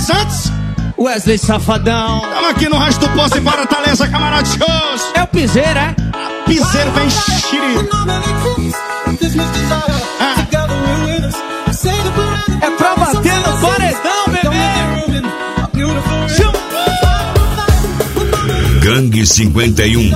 Santos, Wesley Safadão. tamo aqui no Rádio do Poço em Fortaleza, camarote shows. É o piseiro, é? Piseiro vem xiri. É pra bater no paredão, bebê. Gangue 51.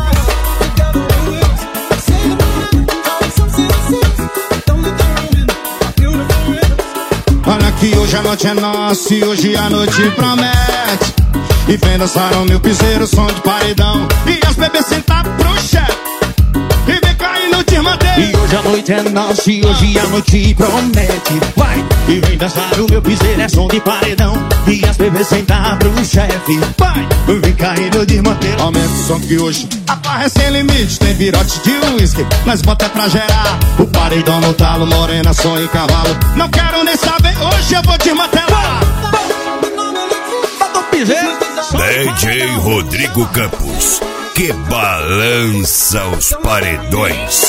Olha que hoje a noite é nossa e hoje a noite promete. E vem dançar o meu piseiro, som de paredão. E as bebês sentar pro chefe e vem cair no desmanteiro. E hoje a noite é nossa e hoje a noite promete. Vai! E vem dançar o meu piseiro, é som de paredão. E as bebês sentar pro chefe. Vai! Vem cair no desmanteiro. Aumenta o som que hoje a barra é sem limite. Tem virote de uísque, nós bota é pra gerar. O paredão no talo, morena, som e cavalo. Não quero nem saber, hoje eu vou desmantelar. Bota o piseiro. DJ Rodrigo Campos, que balança os paredões.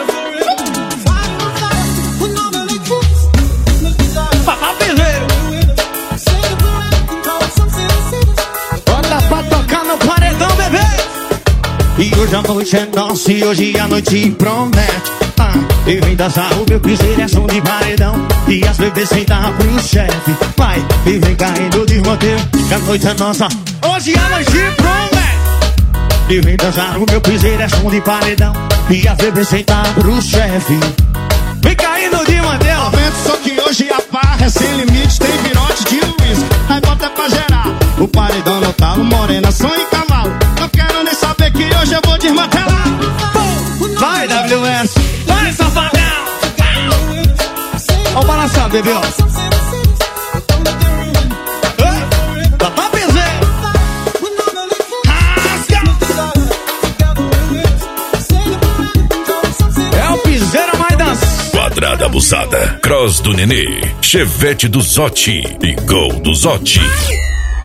Papá piseiro. Bota pra tocar no paredão, bebê. E hoje a noite é nossa e hoje a noite promete. E vem dançar o meu piseiro, é som de paredão. E as bebês sentar pro chefe. Vai, e vem caindo de roteiro. Que a noite é nossa, hoje a noite promete. E vem dançar o meu piseiro, é som de paredão. E as bebês sentar pro chefe. Vem caindo de roteiro. Aumenta o som que hoje a barra é sem limite. Tem virote de uísque, aí bota é pra gerar. O paredão no talo, morena, som e cavalo. Não quero nem saber que hoje eu vou desmantelar. Vai, WS. Vai, safadão. Ó o balançado, bebê, ó. Papá piseiro. Rasga. É o piseiro mais dançado. Quadrada abusada, Cross do Nenê, Chevette do Zotti e Gol do Zotti.